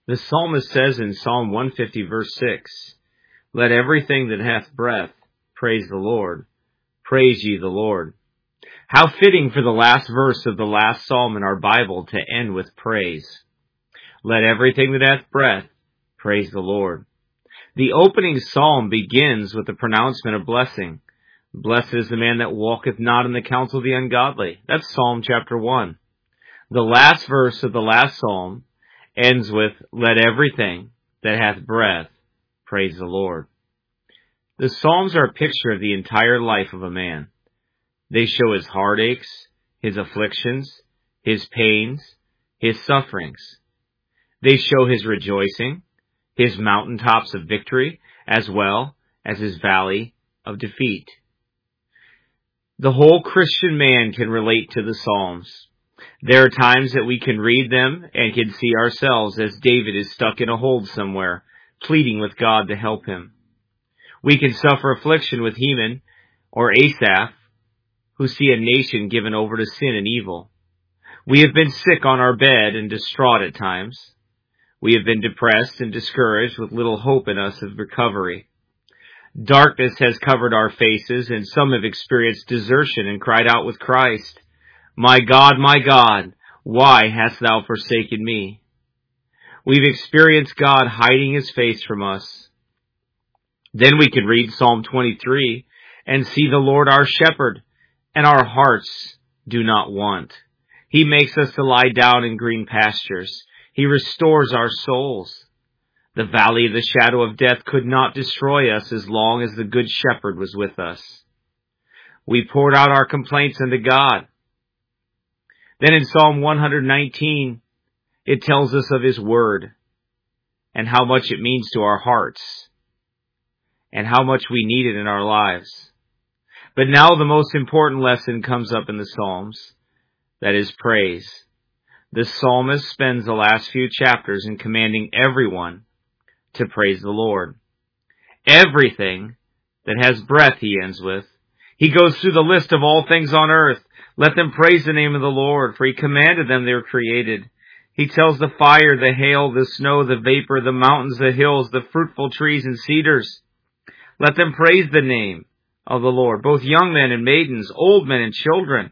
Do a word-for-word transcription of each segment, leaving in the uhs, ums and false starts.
The psalmist says in Psalm one fifty, verse six, "Let everything that hath breath praise the Lord. Praise ye the Lord." How fitting for the last verse of the last psalm in our Bible to end with praise. Let everything that hath breath praise the Lord. The opening psalm begins with the pronouncement of blessing. Blessed is the man that walketh not in the counsel of the ungodly. That's Psalm chapter one. The last verse of the last psalm ends with, let everything that hath breath praise the Lord. The Psalms are a picture of the entire life of a man. They show his heartaches, his afflictions, his pains, his sufferings. They show his rejoicing, his mountaintops of victory, as well as his valley of defeat. The whole Christian man can relate to the Psalms. There are times that we can read them and can see ourselves as David is stuck in a hold somewhere, pleading with God to help him. We can suffer affliction with Heman or Asaph, who see a nation given over to sin and evil. We have been sick on our bed and distraught at times. We have been depressed and discouraged with little hope in us of recovery. Darkness has covered our faces, and some have experienced desertion and cried out with Christ, "My God, my God, why hast thou forsaken me?" We've experienced God hiding his face from us. Then we can read Psalm twenty-three and see the Lord our shepherd, and our hearts do not want. He makes us to lie down in green pastures. He restores our souls. The valley of the shadow of death could not destroy us as long as the good shepherd was with us. We poured out our complaints unto God. Then in Psalm one nineteen, it tells us of his word and how much it means to our hearts and how much we need it in our lives. But now the most important lesson comes up in the Psalms, that is praise. The psalmist spends the last few chapters in commanding everyone to praise the Lord. Everything that has breath, he ends with. He goes through the list of all things on earth. Let them praise the name of the Lord, for he commanded them they were created. He tells the fire, the hail, the snow, the vapor, the mountains, the hills, the fruitful trees and cedars. Let them praise the name of the Lord, both young men and maidens, old men and children.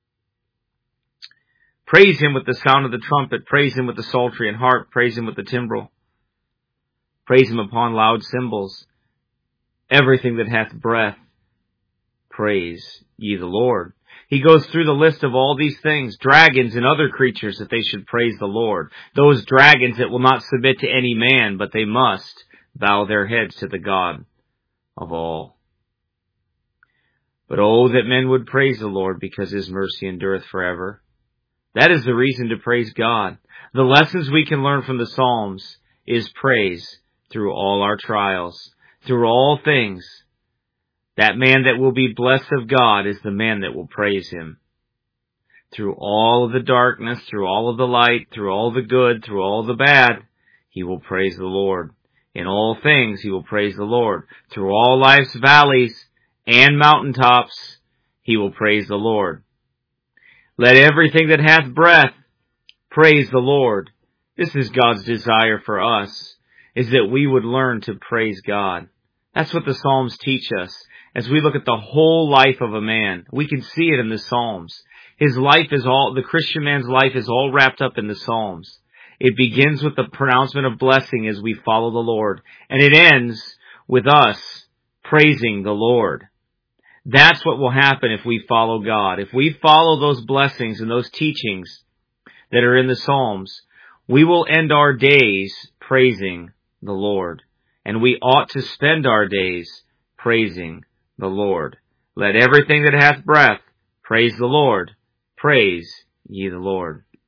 Praise him with the sound of the trumpet. Praise him with the psaltery and harp. Praise him with the timbrel. Praise him upon loud cymbals. Everything that hath breath, praise ye the Lord. He goes through the list of all these things, dragons and other creatures, that they should praise the Lord. Those dragons that will not submit to any man, but they must bow their heads to the God of all. But oh, that men would praise the Lord, because his mercy endureth forever. That is the reason to praise God. The lessons we can learn from the Psalms is praise through all our trials, through all things. That man that will be blessed of God is the man that will praise him. Through all of the darkness, through all of the light, through all the good, through all the bad, he will praise the Lord. In all things he will praise the Lord. Through all life's valleys and mountaintops, he will praise the Lord. Let everything that hath breath praise the Lord. This is God's desire for us, is that we would learn to praise God. That's what the Psalms teach us. As we look at the whole life of a man, we can see it in the Psalms. His life is all, the Christian man's life is all wrapped up in the Psalms. It begins with the pronouncement of blessing as we follow the Lord, and it ends with us praising the Lord. That's what will happen if we follow God. If we follow those blessings and those teachings that are in the Psalms, we will end our days praising the Lord. And we ought to spend our days praising the Lord. Let everything that hath breath praise the Lord. Praise ye the Lord.